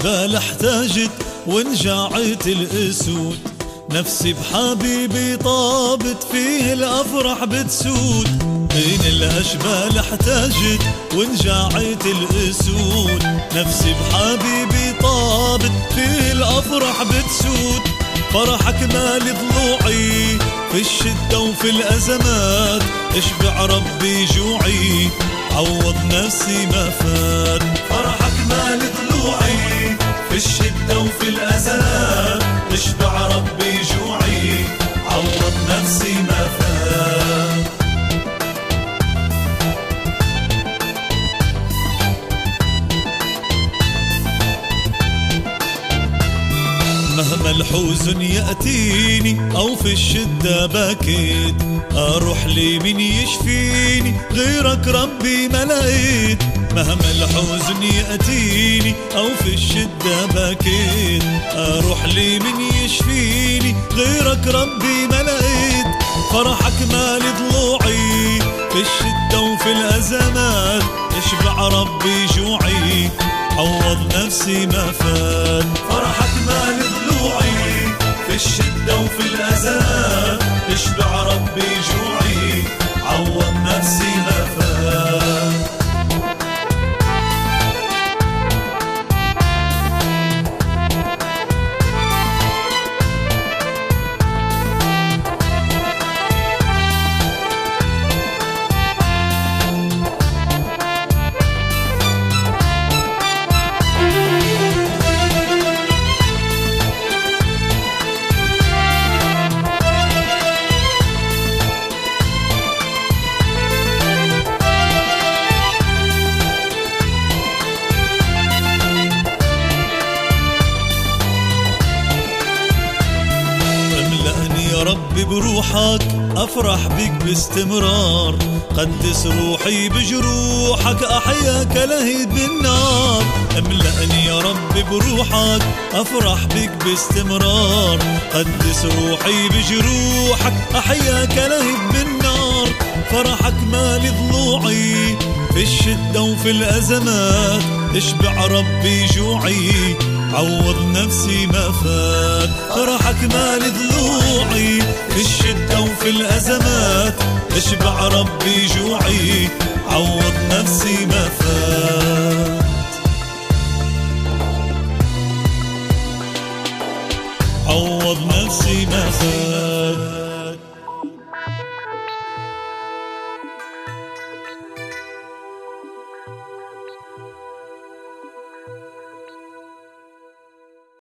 الأشبال احتاجت وانجاعت الأسود، نفسي بحبيبي طابت فيه الأفراح بتسود. بين الأشبال احتاجت وانجاعت الأسود، نفسي بحبيبي طابت فيه الأفراح بتسود. فرحك مال ضلوعي في الشدة وفي الأزمات، اشبع ربي جوعي عوض نفسي ما فات. فرحك مال ضلوعي في الشدة وفي الأزمات، اشبع ربي جوعي عوض نفسي ما فات. مهما الحزن يأتيني أو في الشدة بكيت، أروح لي من يشفيني غيرك ربي ما لقيت. مهما الحزن يأتيني أو في الشدة بكيت، أروح لي من يشفيني غيرك ربي ما لقيت. فرحك مال ضلوعي في الشدة وفي الأزمات، اشبع ربي جوعي عوض نفسي ما فات. فرحك مال ضلوعي في الشدة وفي الأزمات، اشبع ربي جوعي عوض نفسي ما فات. يا ربي بروحك أفرح بك باستمرار، قدس روحي بجروحك أحياك لهيب بالنار. املأني يا ربي بروحك أفرح بك باستمرار، قدس روحي بجروحك أحياك لهيب بالنار. فرحك مال ضلوعي في الشدة وفي الأزمات، اشبع ربي جوعي عوض نفسي ما فات. فرحك مال ضلوعي في الشدة وفي الأزمات، اشبع ربي جوعي عوض نفسي ما فات.